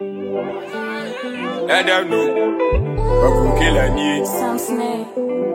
Let them know. I could kill any. Some snake.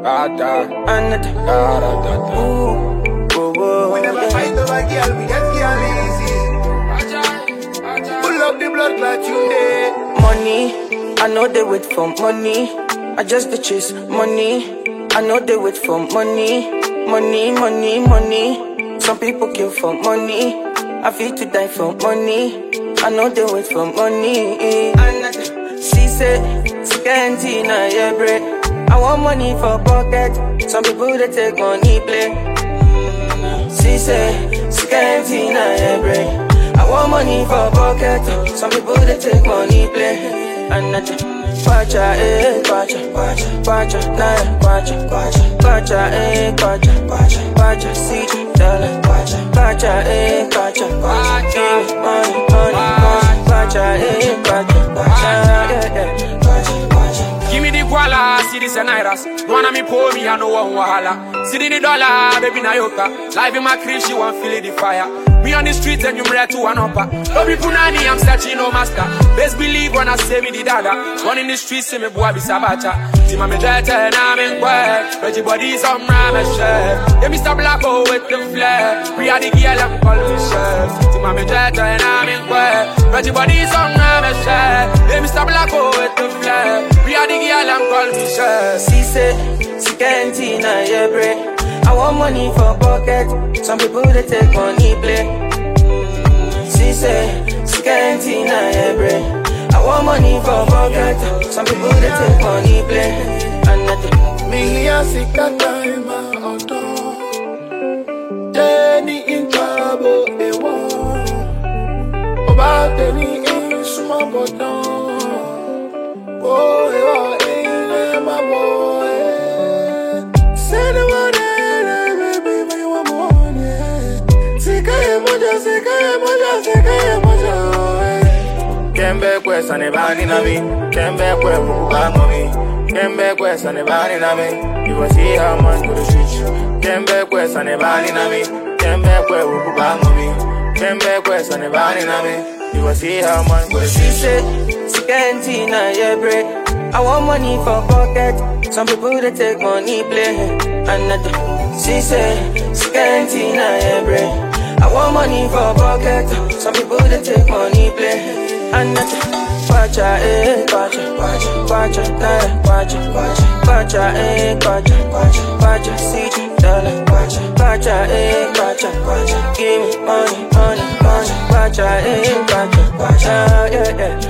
Whenever I fight over girl, we get girl easy. Pull up the blood clot you there. Money, I know they wait for money. I just the chase money. I know they wait for money. Money, money, money. Some people kill for money. I feel to die for money. I know they wait for money. She said, scanty na your bread. I want money for pocket. Some people they take money play. She said, scanty na your bread. I want money for pocket. Some people they take money play. Pacha, pacha, pacha, pacha, nah, pacha, pacha, pacha, pacha, pacha, pacha, see dollar, pacha, pacha, pacha, pacha, money, money, pacha, pacha, pacha, pacha, pacha. Give me the guala, see this and iras. Wanna me pour me, I know one wahala. See the dollar, baby Nayoka. Live in my crib, she want feel the fire. Me on the streets and you ready to one upper. No be punani, I'm searching no master. Best believe when I say me the dada. One in the streets, say me boy be sabacha. See my jetta and I'm in work. Reggie bodies on my chef. Yeah, Mr. Blacko with the flair. We are the girl I'm calling chef. See my jetta and I'm in work. Reggie bodies on my chef. Yeah, Mr. Blacko with the flair. We are the girl I'm calling chef. She said, she can't deny your bread. I want money for pocket. Some people they take money play. She said, she can't deny your bread. I want money for pocket. Some people they take money play. And nothing. Million sick that time out. Jenny in trouble, they want. About Jenny in small but no. Oh, in my boy. Say the word. Kembe kwesa ne bani na mi, kembe kwe wuba momi, kembe kwesa ne bani na mi. You will see how man go to switch. Kembe kwesa ne bani na mi, kembe kwe wuba momi, kembe kwesa ne bani na mi. You will see how man go to switch. She said, she can't deny your bread. I want money for pocket. Some people they take money play. And nothing. She said, she can't deny your bread. I want money for pocket. Some people they take money play. And nothing. Pacha, pacha, pacha, pacha, nah, pacha, pacha, pacha, pacha, pacha, pacha, see dollar, pacha, pacha, pacha, pacha, give me money, money, money, pacha, pacha, pacha, yeah, yeah.